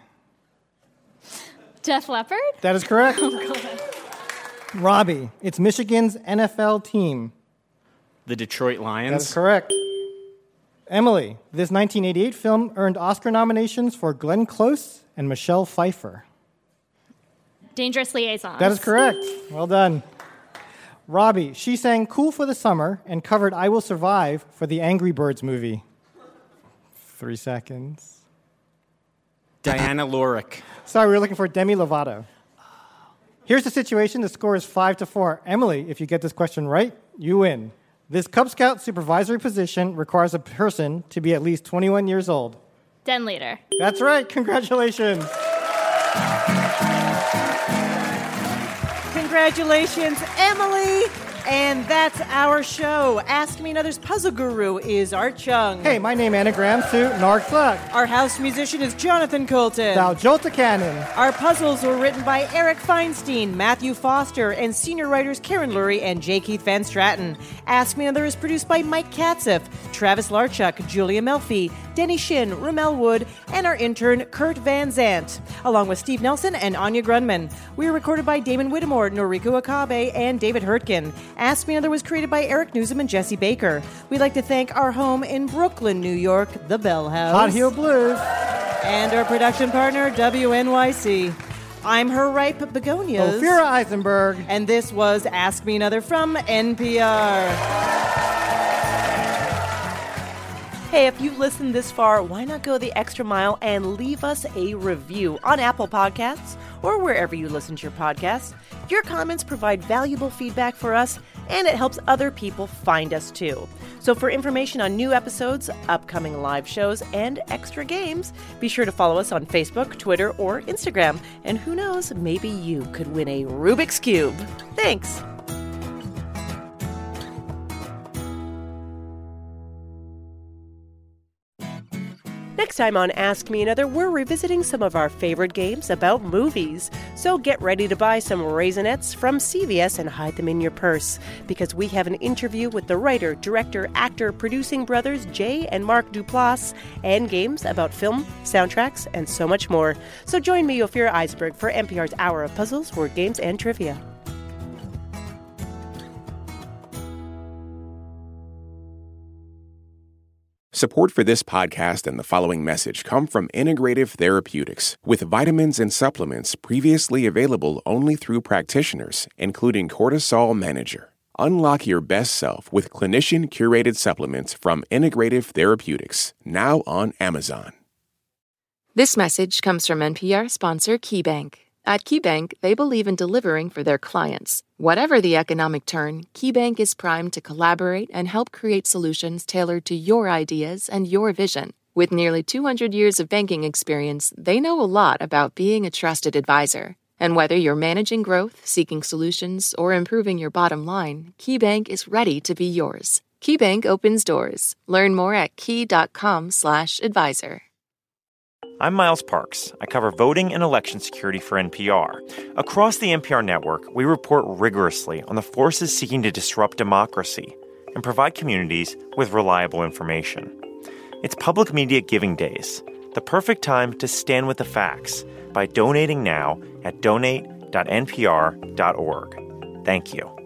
S10: Def Leppard?
S6: That is correct.
S10: Oh, God.
S6: Robbie, it's Michigan's NFL team.
S5: The Detroit Lions.
S6: That is correct. Emily, this 1988 film earned Oscar nominations for Glenn Close and Michelle Pfeiffer.
S10: Dangerous Liaisons.
S6: That is correct. Well done. Robbie, she sang Cool for the Summer and covered I Will Survive for the Angry Birds movie. 3 seconds.
S5: Diana Lorick.
S6: Sorry, we were looking for Demi Lovato. Here's the situation. The score is 5-4. Emily, if you get this question right, you win. This Cub Scout supervisory position requires a person to be at least 21 years old.
S10: Den leader.
S6: That's right. Congratulations.
S2: Congratulations, Emily. And that's our show. Ask Me Another's puzzle guru is Art Chung.
S6: Hey, my name anagrams to Narg Thug.
S2: Our house musician is Jonathan Colton.
S6: Thou Jolta Cannon.
S2: Our puzzles were written by Eric Feinstein, Matthew Foster, and senior writers Karen Lurie and J. Keith Van Stratton. Ask Me Another is produced by Mike Katzeff, Travis Larchuk, Julia Melfi, Denny Shin, Ramel Wood, and our intern Kurt Van Zant, along with Steve Nelson and Anya Grunman. We were recorded by Damon Whittemore, Noriko Akabe, and David Hurtgen. Ask Me Another was created by Eric Newsom and Jesse Baker. We'd like to thank our home in Brooklyn, New York, the Bell House.
S6: Hot Heel Blues.
S2: And our production partner, WNYC. I'm her ripe begonias.
S6: Ophira Eisenberg.
S2: And this was Ask Me Another from NPR. Hey, if you've listened this far, why not go the extra mile and leave us a review on Apple Podcasts or wherever you listen to your podcasts? Your comments provide valuable feedback for us, and it helps other people find us too. So for information on new episodes, upcoming live shows, and extra games, be sure to follow us on Facebook, Twitter, or Instagram. And who knows, maybe you could win a Rubik's Cube. Thanks. Next time on Ask Me Another, we're revisiting some of our favorite games about movies. So get ready to buy some Raisinets from CVS and hide them in your purse, because we have an interview with the writer, director, actor, producing brothers Jay and Mark Duplass, and games about film, soundtracks, and so much more. So join me, Ophira Eisenberg, for NPR's Hour of Puzzles, Word Games, and Trivia.
S1: Support for this podcast and the following message come from Integrative Therapeutics, with vitamins and supplements previously available only through practitioners, including Cortisol Manager. Unlock your best self with clinician-curated supplements from Integrative Therapeutics, now on Amazon.
S7: This message comes from NPR sponsor KeyBank. At KeyBank, they believe in delivering for their clients. Whatever the economic turn, KeyBank is primed to collaborate and help create solutions tailored to your ideas and your vision. With nearly 200 years of banking experience, they know a lot about being a trusted advisor. And whether you're managing growth, seeking solutions, or improving your bottom line, KeyBank is ready to be yours. KeyBank opens doors. Learn more at key.com/advisor.
S14: I'm Miles Parks. I cover voting and election security for NPR. Across the NPR network, we report rigorously on the forces seeking to disrupt democracy and provide communities with reliable information. It's Public Media Giving Days, the perfect time to stand with the facts by donating now at donate.npr.org. vote.npr.org. Thank you.